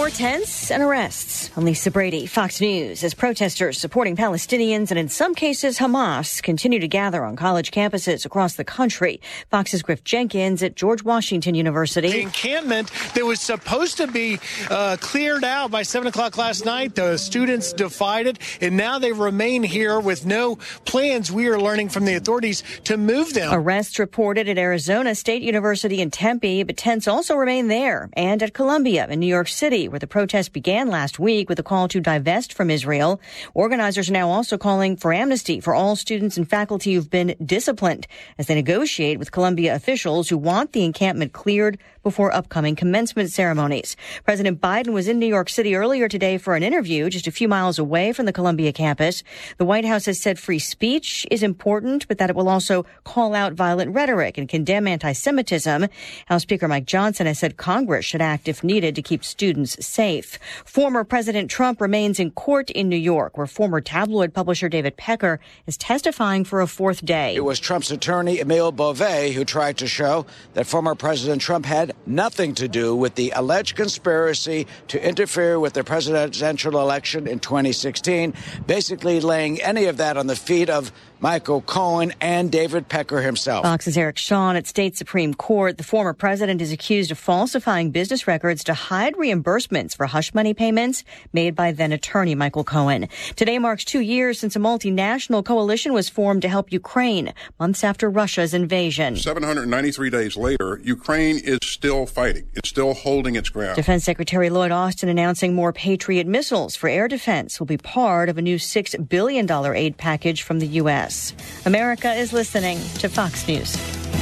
More tents and arrests. I'm Lisa Brady, Fox News. As protesters supporting Palestinians and in some cases Hamas continue to gather on college campuses across the country. Fox's Griff Jenkins at George Washington University. The encampment that was supposed to be cleared out by 7 o'clock last night, the students defied it, and now they remain here with no plans, we are learning from the authorities, to move them. Arrests reported at Arizona State University in Tempe, but tents also remain there and at Columbia in New York City, where the protest began last week with a call to divest from Israel. Organizers are now also calling for amnesty for all students and faculty who've been disciplined as they negotiate with Columbia officials who want the encampment cleared before upcoming commencement ceremonies. President Biden was in New York City earlier today for an interview just a few miles away from the Columbia campus. The White House has said free speech is important, but that it will also call out violent rhetoric and condemn anti-Semitism. House Speaker Mike Johnson has said Congress should act if needed to keep students safe. Former President Trump remains in court in New York, where former tabloid publisher David Pecker is testifying for a fourth day. It was Trump's attorney, Emile Beauvais, who tried to show that former President Trump had nothing to do with the alleged conspiracy to interfere with the presidential election in 2016, basically laying any of that on the feet of Michael Cohen and David Pecker himself. Fox's Eric Shawn at State Supreme Court. The former president is accused of falsifying business records to hide reimbursements for hush money payments made by then-attorney Michael Cohen. Today marks 2 years since a multinational coalition was formed to help Ukraine, months after Russia's invasion. 793 days later, Ukraine is still fighting. It's still holding its ground. Defense Secretary Lloyd Austin announcing more Patriot missiles for air defense will be part of a new $6 billion aid package from the U.S. America is listening to Fox News.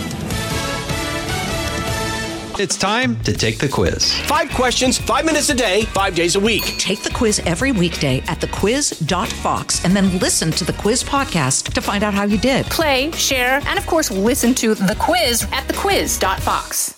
It's time to take the quiz. 5 questions, 5 minutes a day, 5 days a week. Take the quiz every weekday at thequiz.fox and then listen to the quiz podcast to find out how you did. Play, share, and of course, listen to the quiz at thequiz.fox.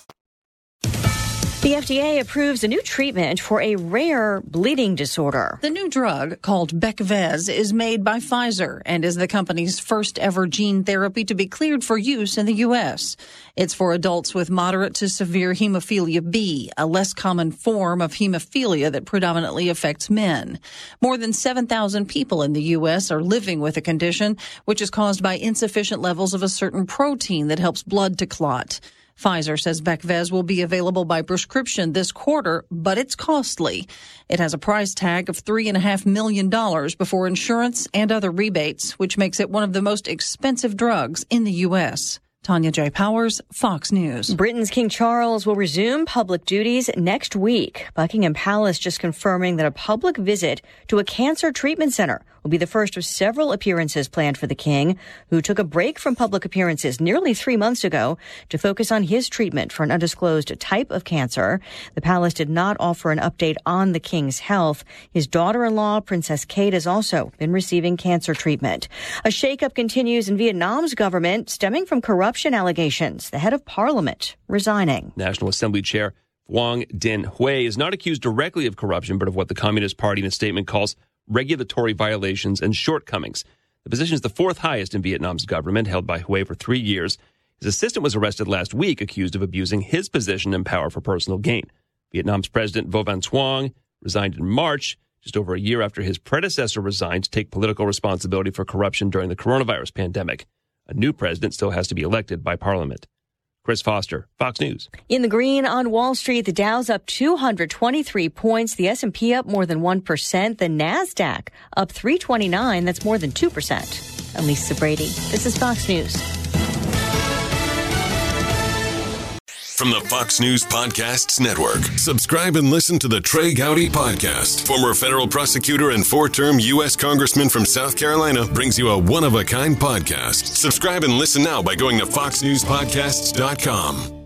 The FDA approves a new treatment for a rare bleeding disorder. The new drug, called Becvez, is made by Pfizer and is the company's first ever gene therapy to be cleared for use in the U.S. It's for adults with moderate to severe hemophilia B, a less common form of hemophilia that predominantly affects men. More than 7,000 people in the U.S. are living with a condition which is caused by insufficient levels of a certain protein that helps blood to clot. Pfizer says Becvez will be available by prescription this quarter, but it's costly. It has a price tag of $3.5 million before insurance and other rebates, which makes it one of the most expensive drugs in the U.S. Tanya J. Powers, Fox News. Britain's King Charles will resume public duties next week. Buckingham Palace just confirming that a public visit to a cancer treatment center will be the first of several appearances planned for the king, who took a break from public appearances nearly 3 months ago to focus on his treatment for an undisclosed type of cancer. The palace did not offer an update on the king's health. His daughter-in-law, Princess Kate, has also been receiving cancer treatment. A shakeup continues in Vietnam's government stemming from corruption allegations. The head of parliament resigning. National Assembly Chair Nguyen Dinh Huê is not accused directly of corruption, but of what the Communist Party in a statement calls regulatory violations and shortcomings. The position is the 4th highest in Vietnam's government, held by Huê for 3 years. His assistant was arrested last week, accused of abusing his position and power for personal gain. Vietnam's President Vo Van Thuong resigned in March, just over a year after his predecessor resigned to take political responsibility for corruption during the coronavirus pandemic. A new president still has to be elected by Parliament. Chris Foster, Fox News. In the green on Wall Street, the Dow's up 223 points, the S&P up more than 1%, the NASDAQ up 329, that's more than 2%. I'm Lisa Brady. This is Fox News. From the Fox News Podcasts Network, subscribe and listen to the Trey Gowdy Podcast. Former federal prosecutor and 4-term U.S. Congressman from South Carolina brings you a one-of-a-kind podcast. Subscribe and listen now by going to foxnewspodcasts.com.